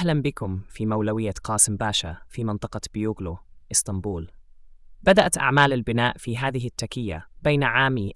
أهلا بكم في مولوية قاسم باشا في منطقة بيوغلو، إسطنبول. بدأت أعمال البناء في هذه التكية بين عام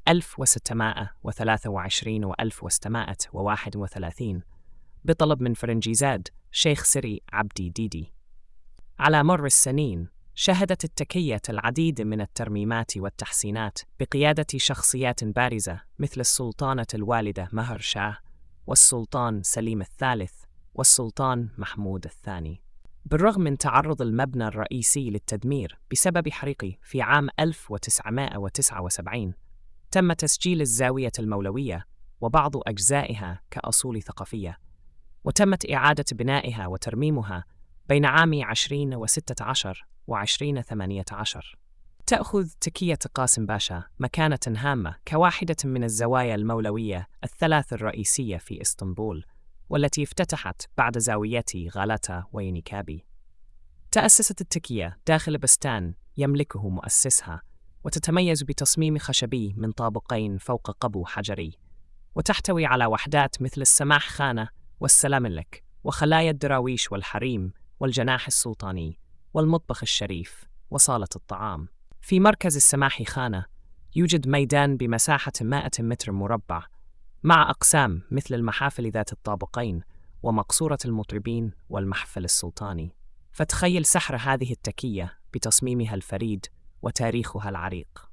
1623 و 1631 بطلب من فرنجيزاد شيخ سري عبدي ديدي. على مر السنين شهدت التكية العديد من الترميمات والتحسينات بقيادة شخصيات بارزة مثل السلطانة الوالدة مهر شاه والسلطان سليم الثالث والسلطان محمود الثاني. بالرغم من تعرض المبنى الرئيسي للتدمير بسبب حريق في عام 1979، تم تسجيل الزاوية المولوية وبعض أجزائها كأصول ثقافية، وتمت إعادة بنائها وترميمها بين عام 2016 و 2018. تأخذ تكية قاسم باشا مكانة هامة كواحدة من الزوايا المولوية الثلاث الرئيسية في إسطنبول، والتي افتتحت بعد زاوية غالتا وينيكابي. تأسست التكية داخل بستان يملكه مؤسسها، وتتميز بتصميم خشبي من طابقين فوق قبو حجري، وتحتوي على وحدات مثل السماح خانة والسلاملك وخلايا الدراويش والحريم والجناح السلطاني والمطبخ الشريف وصالة الطعام. في مركز السماح خانة يوجد ميدان بمساحة 100 متر مربع مع أقسام مثل المحافل ذات الطابقين ومقصورة المطربين والمحفل السلطاني. فتخيل سحر هذه التكية بتصميمها الفريد وتاريخها العريق.